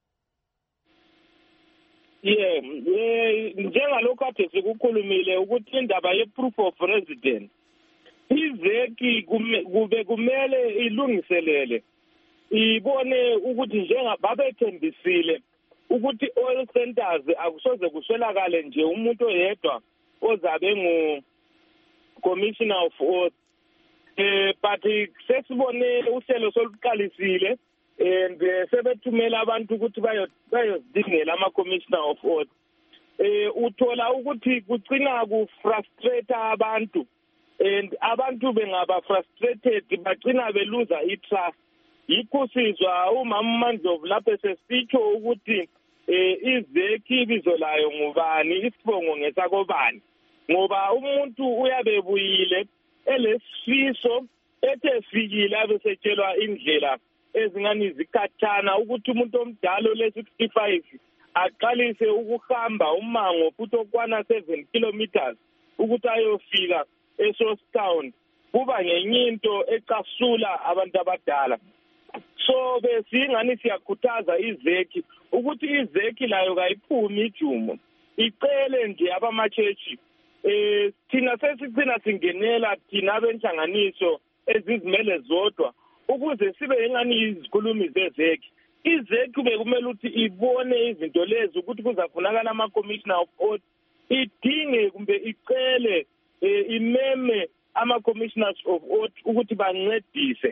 Njengalokho kade sikukhulumile ukuthi indaba ye-proof of residence iveki kumele ilungiselele ibone ukuthi njengababethembisile ukuthi all centers akusoze kuswelakale nje umuntu oyedwa ozabe commissioner of oath but sesibone uhlelo soluqalisile and sebethumela abantu ukuthi bayozidingela ama-commissioner of oath. Uthola ukuthi kucina kufrustrate abantu and abantu bengaba frustrated bagcina beluza i-trust. Yikho sizwa umama Mandlovu lapho sesitsho ukuthi izeki ibizo layo ngubani isibongo ngesakobani ngoba umuntu uyabebuyile elesifiso ethe fikile abesetshelwa indlela ezingani izikhathana ukuthi umuntu omdala le-65 aqalise ukuhamba umango futhi okwana 7 kilometers ukuthi ayofika eSourcetown kuba ngenye into ecasula abantu abadala. So besingani siyakhuthaza izeki ukuthi izeki layo kayiphumi ijumo icele nje abamachechi thina sesicina singenela thina abenhlanganiso ezizimele zodwa ukuze sibe engani izikhulumi zezeki. Izeki bekumele ukuthi ibone izinto lezi ukuthi kuzafunakala ama-commissioner of audit idinge kumbe icele imeme ama-commissioners of audit ukuthi bancedise.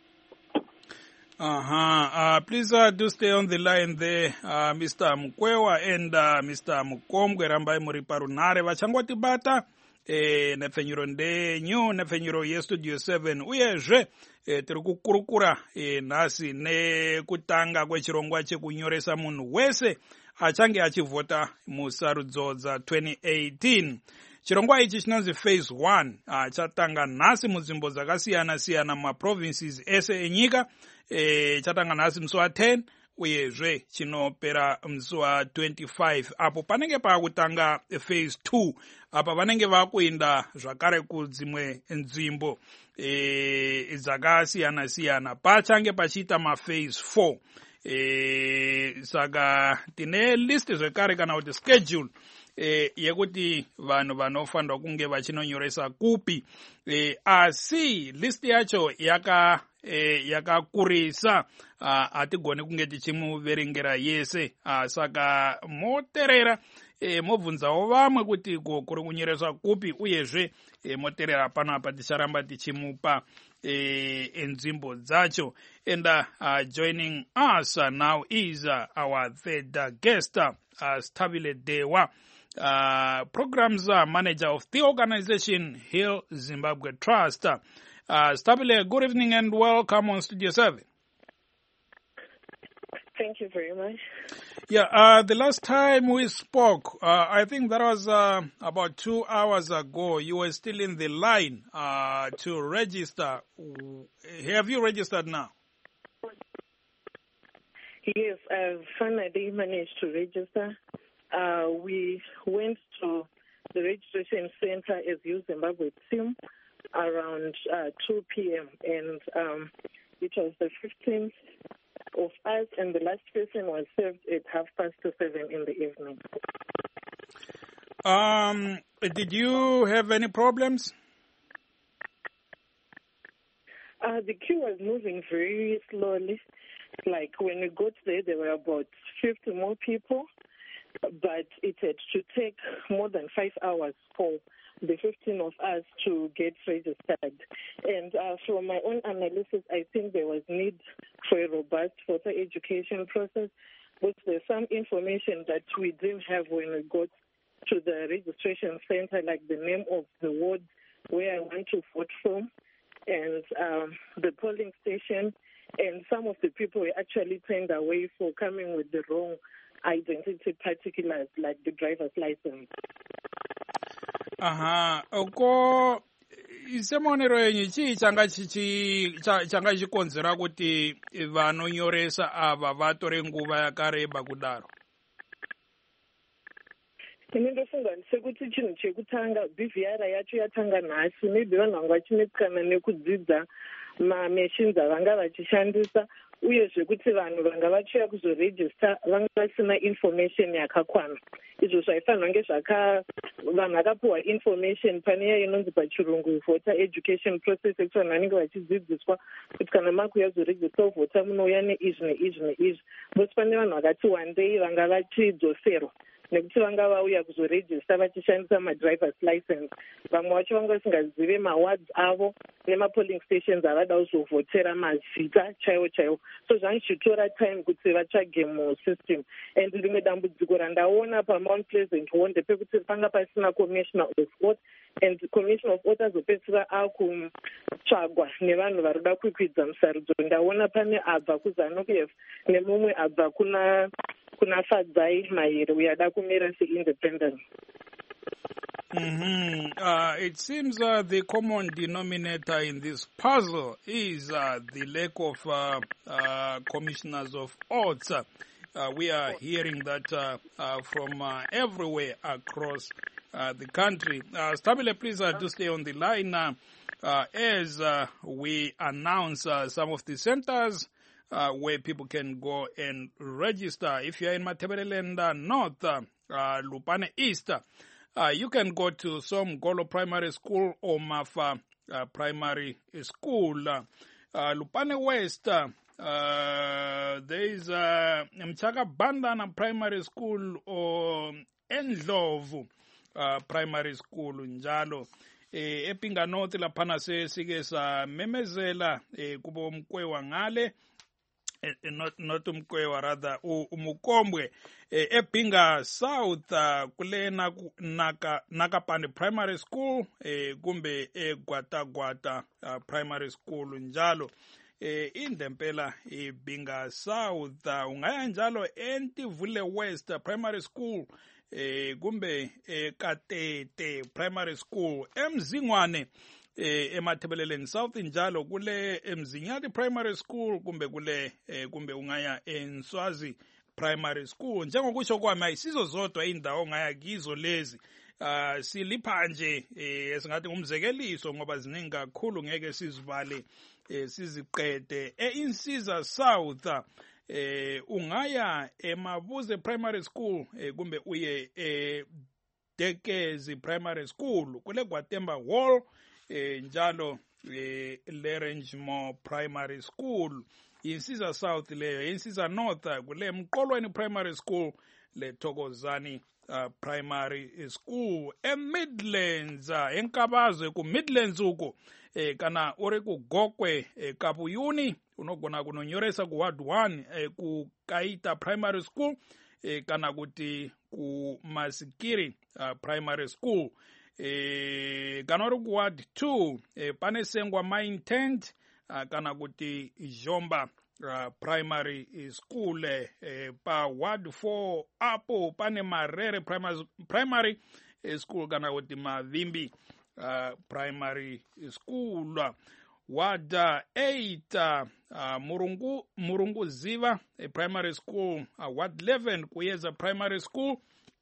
Please do stay on the line there, Mr. Mkwewa and Mr. Mukomgwe rambai muri parunare vachangoti bata nepfenyuro ndenyu nepfenyuro yestudio 7 uyezve tiri kukurukura nhasi nekutanga kwechirongwa chekunyoresa munhu wese achange achivhota musarudzo dza2018. chirongwa ichi chinonzi phase 1 chatanga nhasi munzvimbo dzakasiyana-siyana mumaprovinces ese enyika. Chatanga nhasi musi wa10 uyezve chinopera musi wa25 apo panenge pakutanga phase 2 apa vanenge vakuenda zvakare kudzimwe nzvimbo dzakasiyana-siyana pachange pachiita maphase 4. Saka tine list zvekare kana kuti schedule yekuti vanhu vanofanirwa kunge vachinonyoresa kupi, asi list yacho yakakurisa hatigoni kunge tichimuverengera yese, saka moterera mobvunzawo vamwe kuti kuri kunyoreswa kupi uyezve moterera pano apa ticharamba tichimupa enzvimbo dzacho. And joining us now is our third guest, Stabile Dewa, programs manager of the organization Heal Zimbabwe Trust. Stabile, good evening and welcome on Studio 7. Thank you very much. Yeah, the last time we spoke, I think that was about 2 hours ago. You were still in the line to register. Have you registered now? Yes, I've finally managed to register. We went to the registration center as Heal Zimbabwe team around 2 p.m. and it was the 15th of us, and the last person was served at 7:30 in the evening. Did you have any problems? The queue was moving very slowly. Like when we got there were about 50 more people, but it had to take more than 5 hours for the 15 of us to get registered. And from my own analysis, I think there was need for a robust voter education process, but there's some information that we didn't have when we got to the registration center, like the name of the ward where I want to vote from, and the polling station, and some of the people were actually turned away for coming with the wrong identity particulars, like the driver's license. Uko semonero yenyu chii changa chikonzera kuti vanonyoresa ava vatore nguva yakareba kudaro? Ine ndofunga sekuti chinhu chekutanga BVR yacho yatanga nhasi, maybe vanhu vanga vachinetsikana nekudzidza mamachines avanga vachishandisa, uye zvekuti vanhu vanga vachiuya kuzoregista vanga vasina information yakakwana. Izvo zvaifanirwa nge vanhu vakapiwa information pane iya inonzi pachirungu voter education process, ekuti vanhu vanenge vachidzidziswa kuti kana makuuya kuzoregista uvhota munouya neizvi neizvi neizvi. Bose pane vanhu vakati wandei vanga vachidzoserwa nekuti vanga vauya kuzoregista vachishandisa madrivers license. Vamwe vacho vanga vasingazive mawards avo nemapolling stations avada kuzovhotera mazita chaiwo chaiwo. So zvanchitora time kuti vatsvage musystem. And rimwe dambudziko randaona paMount Pleasant Ward pekuti panga pasina commissioner of audit, and commissioner of audit azopedzisira akutsvagwa nevanhu varikuda kukwidza musarudzo. Ndaona pane abva kuZANU-PF nemumwe abva kuna Fadzai Mahere uyada kumira se-independent. It seems the common denominator in this puzzle is the lack of commissioners of audits. We are hearing that from everywhere across the country. Stabile, please do stay on the line. as we announce some of the centers where people can go and register. If you're in Matabeleland North, Lupane East, you can go to Somgolo Primary School or Mafa Primary School. Lupane West, there is Mchaka Bandana Primary School or Endlovu Primary School njalo. Epinga North laphana sike samemezela kubo Mkwewa ngale, not Umkwewa, rather Umukombwe. Epinga South kule Nakapane Primary School, kumbe Gwata Primary School njalo. Indempela Binga South ungaya njalo Entivule West Primary School, kumbe Katete Primary School. Emzingwane Emathebeleleni South njalo kule Emzinyati Primary School, kumbe ungaya Enswazi Primary School. Njengokusho kwami ayisizo zodwa indawo ongaya kizo lezi. Silipha nje esingathi ngumzekeliso ngoba ziningi kakhulu ngeke sizivale siziqede. Insiza South ungaya Mabuze Primary School, kumbe uye Dekezi Primary School kule Gwatemba Hall, njalo Lerangemore Primary School. Insiza South leyo. Insiza North kule Mqolweni Primary School, le Thokozani Primary School. Midlands enkabazwe ku Midlands uko kana uri ku Gokwe Kapuyuni unogona kunonyoresa ku Ward 1 ku Kaita Primary School, kana kuti ku Masikiri Primary School. Kana uri ku Ward 2 pane Sengwa Mine Tent, kana kuti Jomba Primary School. Pa Ward 4 apo pane Marere Primary School, kana kuti Mavimbi Primary School. Ward 8 Murungu Ziva Primary School. Ward 11 Kuyeza Primary School.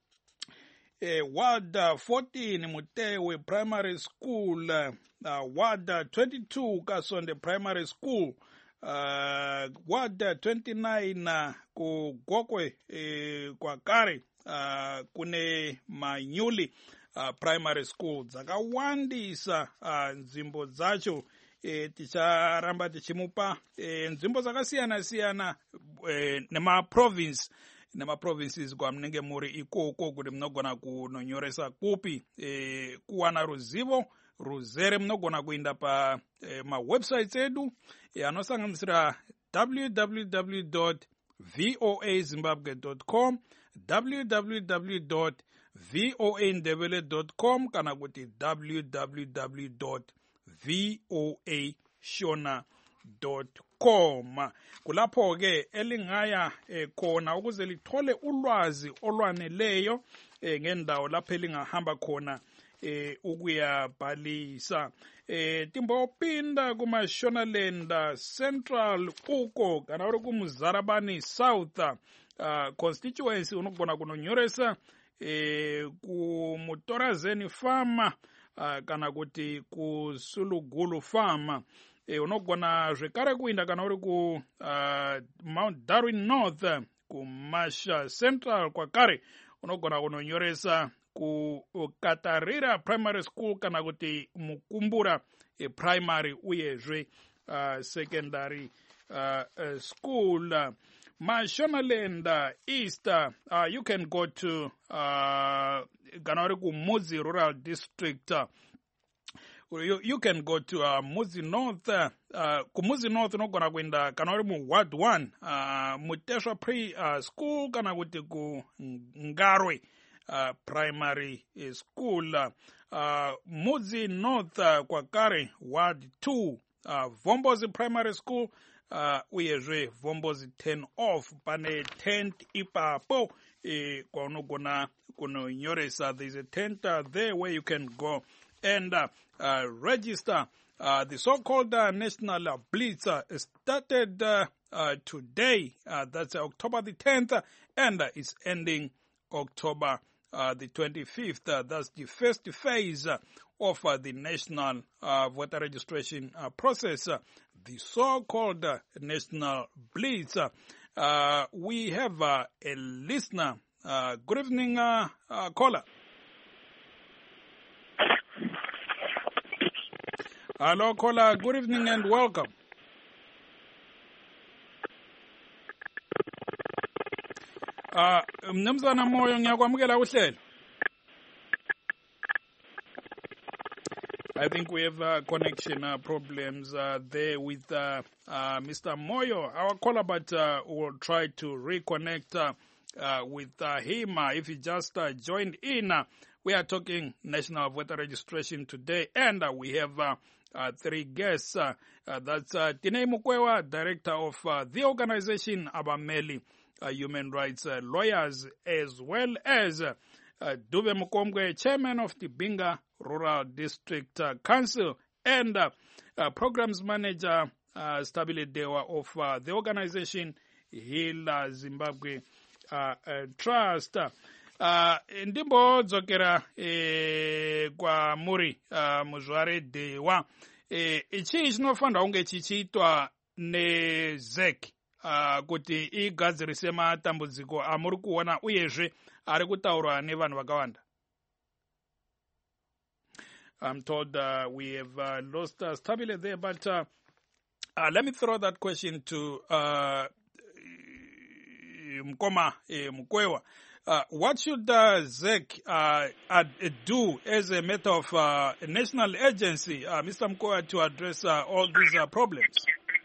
Ward 14 Mutewe Primary School. Ward 22 Kasonde Primary School. Ward 29 ku Gokwe kwa Kare kune Manyuli Primary School. Zakawandisa nzimbo zacho ticharamba tichimupa nzimbo zakasiyana nema provinces kwa mnenge muri ikoko kuti mnogona kunonyoresa kupi kuwana ruzivo ruzere. Mnogona kuinda pa ma websites edu anosanganisira www.voazimbabwe.com, www.voandebele.com, kana kuti www.voashona.com. Kulapho ke elingaya khona ukuze lithole ulwazi olwaneleyo ngendawo lapho elingahamba khona ukuyabhalisa. Timbopinda kuMashonaland Central uko kana uri kuMzarabani South constituency unogona kunonyoresa ku Mutorazeni Farm, kana kuti ku Sulugulu Farm. Unogona zvekare kuinda kana uri ku Mount Darwin North ku Masha Central kwakare unogona kunonyoresa ku Katarira Primary School, kana kuti Mukumbura primary uyezve secondary school. Mashonaland East, you can go to kana uri ku Muzi Rural District. You can go to Muzi North. Ku Muzi North unogona kuenda kana uri mu Ward 1 Muteshwa Pre School, kana kuti ku Ngarwe Primary School. Muzi North kwakare Ward 2 Vombozi Primary School, uyezve Vombozi 10 off pane tent ipapo kwa unogona kunonyoresa. There's a tent there where you can go and register. The so-called National Blitz started today. That's October the 10th, and is ending October the 25th. That's the first phase of the national voter registration process, the so-called National Blitz. We have a listener. Good evening, caller. Hello, caller. Good evening and welcome. Mnumzana Moyo, ngiyakwamukela uhlelo. I think we have connection problems there with Mr. Moyo, our caller, but we'll try to reconnect with him. If he just joined in, we are talking national voter registration today, and we have three guests. That's Tinei Mukwewa, director of the organization Abameli Human Rights Lawyers, as well as Dube Mukombe, chairman of the Binga Rural District Council, and programs manager Stabile Dewa of the organization Heal Zimbabwe Trust. Ndimbo dzokera kwa muri muzvare Dewa. Ichi chinofanira kunge chichiitwa neZEC kuti igadzirise matambudziko amuri kuona uyezve ari kutaurwa nevanhu vakawanda. I'm told we have lost Stabile there, but let me throw that question to Mkoma Mukwewa. What should ZEC do as a matter of national agency, Mr. Mukwewa, to address all these problems?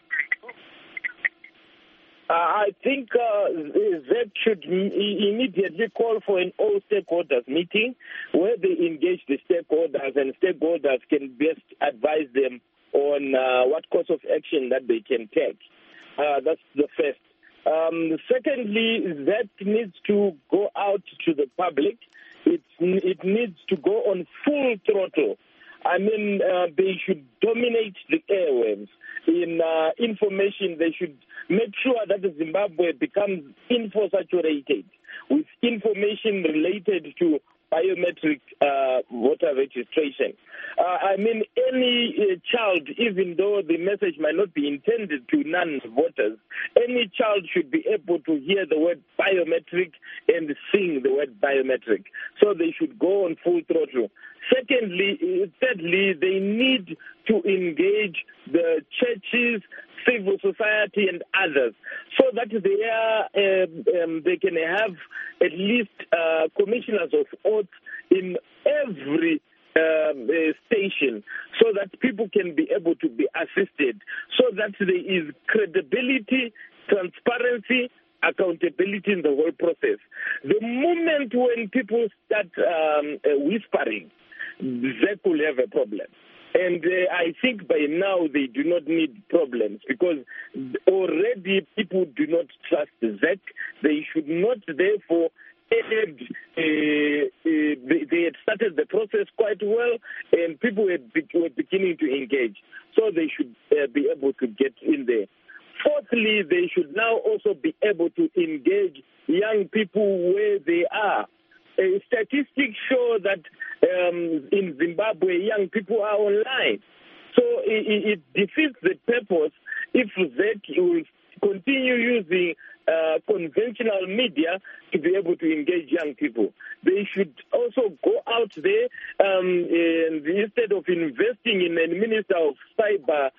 I think ZEC should immediately call for an all-stakeholders meeting where they engage the stakeholders, and stakeholders can best advise them on what course of action that they can take. That's the first. Secondly, that needs to go out to the public. It needs to go on full throttle. I mean, they should dominate the airwaves in information. They should make sure that Zimbabwe becomes info-saturated with information related to biometric voter registration. I mean, any child, even though the message might not be intended to non-voters, any child should be able to hear the word biometric and sing the word biometric. So they should go on full throttle. Thirdly, they need to engage the churches, civil society, and others, so that they can have at least commissioners of oaths in every station, so that people can be able to be assisted, so that there is credibility, transparency, accountability in the whole process. The moment when people start whispering, ZEC will have a problem. And I think by now they do not need problems, because already people do not trust ZEC. They should not, therefore, they had started the process quite well, and people were beginning to engage. So they should be able to get in there. Fourthly, they should now also be able to engage young people where they are. Statistics show that in Zimbabwe, young people are online. So it defeats the purpose if ZEC will continue using conventional media to be able to engage young people. They should also go out there and instead of investing in a minister of cyber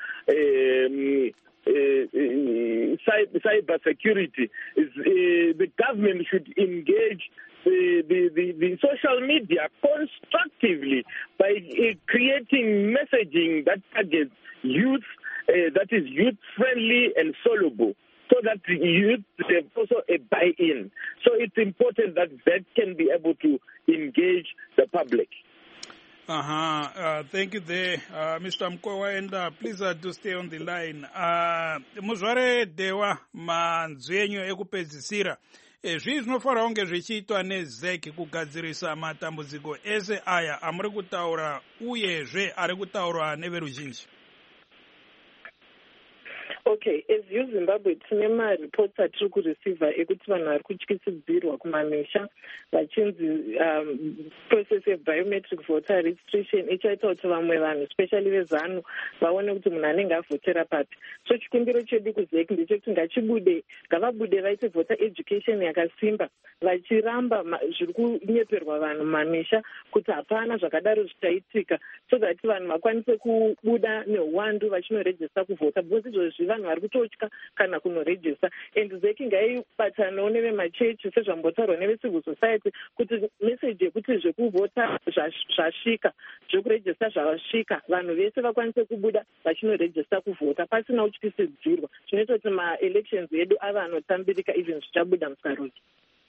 security, the government should engage the social media constructively by creating messaging that targets youth, that is youth-friendly and soluble, so that the youth have also a buy-in. So it's important that that can be able to engage the public. Thank you there, Mr. Mukwewa, and please do stay on the line. Muzvare Dewa, manzwi enyu ekupedzisira. Zvii zvinofanira kunge zvichiitwa neZEC kugadzirisa matambudziko ese aya amuri kutaura uyezve ari kutaurwa neveruzhinji? Okay, as uZimbabwe tine ma-reports atiri kureceiva ekuti vanhu vari kutyisidzirwa kumamisha vachinzi process yebiometric voter registration ichaita kuti vamwe vanhu especially vezanu vaone kuti munhu anenge avhotera papi. So chikumbiro chedu kuzeki ndechekuti ngavabude vaite voter education yakasimba vachiramba zviri kunyeperwa vanhu mumamisha kuti hapana zvakadaro zvichaitika, so that vanhu vakwanise kubuda neuwandu vachinorejista kuvhota, because izvozvi vanhu vari kutotya kana kunorejista. And zeki ngaibatanawo nevemachechi sezvambotaurwa nevecivil society kuti meseji yekuti zvekuvhota zvasvika, zvekurejista zvasvika, vanhu vese vakwanise kubuda vachinorejista kuvhota pasina kutyisidzirwa, zvinoita kuti maelections edu ava anotambirika even zvichabuda musaruki.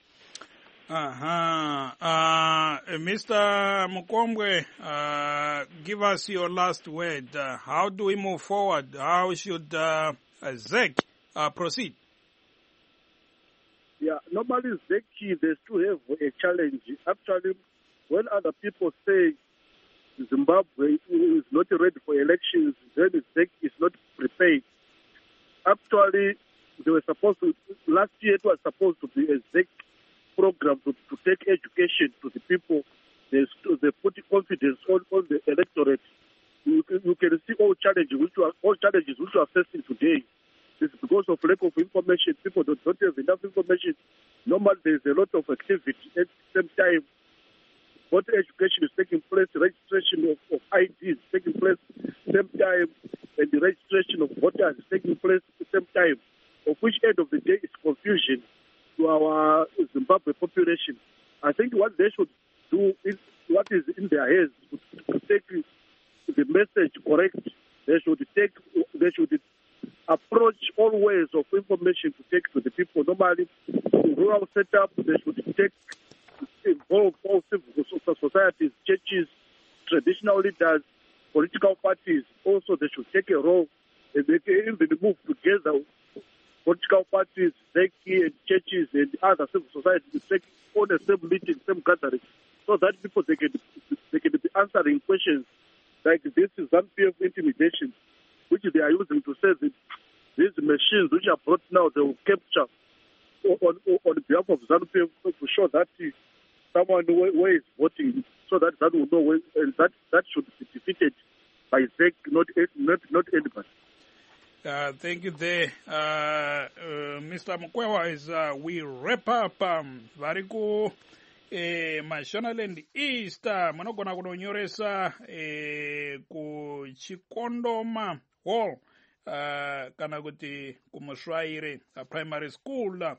Mr. Mukombwe, give us your last word. How do we move forward? How should ZEC proceed? Yeah, normally ZEC, they still have a challenge. Actually, when other people say Zimbabwe is not ready for elections, then ZEC is not prepared. Actually, they were supposed to, last year it was supposed to be a ZEC program to take education to the people. They put confidence on the electorate. You can see all challenges which we are facing today. It's because of lack of information. People don't have enough information. Normally there's a lot of activity. At the same time, voter education is taking place, registration of IDs is taking place at the same time, and the registration of voters is taking place at the same time, of which end of the day is confusion to our Zimbabwe population. I think what they should do is what is in their hands to take the message correct. They should approach all ways of information to take to the people. Normally, in rural setup, they should involve all civil societies, churches, traditional leaders, political parties. Also, they should take a role and they can even move together. Political parties, and churches, and other civil societies to take on the same meeting, same gathering, so that people they can be answering questions like this is ZANU-PF intimidation, which they are using to say that these machines which are brought now, they will capture on behalf of ZANU-PF to show that someone where is voting, so that that will know where, and that should be defeated by ZEC, not anybody. Thank you there. Mr. Mukwewa, as we wrap up, variku Mashonaland East, munogona kunonyoresa ku Chikondoma Hall, kana kuti kumusvaire primary school,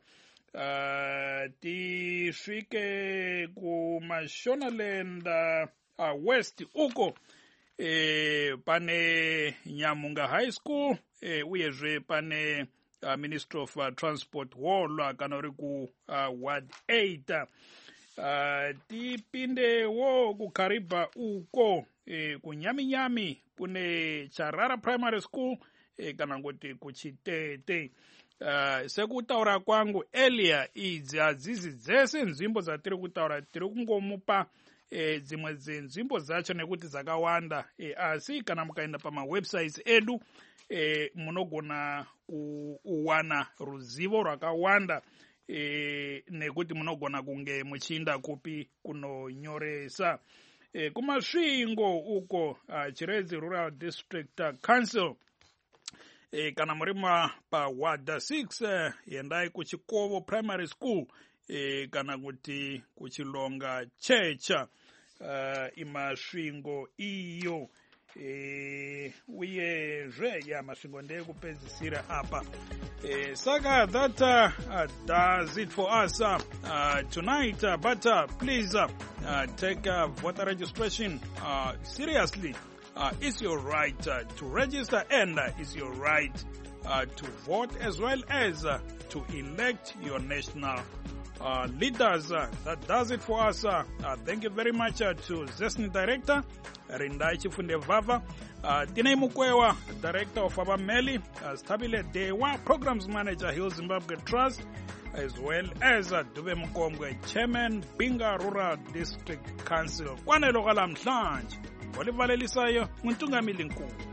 tisvike ku Mashonaland West uko, pane Nyamunga High School, uyezve pane Ministry of Transport Hall kana uri ku Ward 8. Tipindewo kuKariba uko, kunyaminyami kune Charara Primary School, kana kuti kuChitete. Sekutaura kwangu earlier idzi hadzizi dzese nzvimbo dzatiri kutaura, tiri kungomupa dzimwe dzenzvimbo dzacho nekuti dzakawanda, asi kana mukaenda pamawebsites edu munogona kuwana ruzivo rwakawanda, nekuti munogona kunge muchiinda kupi kunonyoresa. Kumasvingo uko Chiredzi Rural District Council, kana muri pa Ward 6, endai kuChikovo Primary School, kana kuti kuChilonga Church, imasvingo iyo. Uyezve ya masvingo ndeye kupedzisira apa. Saka that does it for us tonight, but please take voter registration seriously. It's your right to register, and it's your right to vote, as well as to elect your national leaders. That does it for us. Thank you very much to ZESNI Director Rindai Chifunde Vava, Tinei Mukwewa, Director of Abameli, Stabile Dewa, Programs Manager Hill Zimbabwe Trust, as well as Dube Mukombwe, Chairman Binga Rural District Council. Kwanelo Galam Slanj, Walivalelisayo, Muntunga Milinkulu.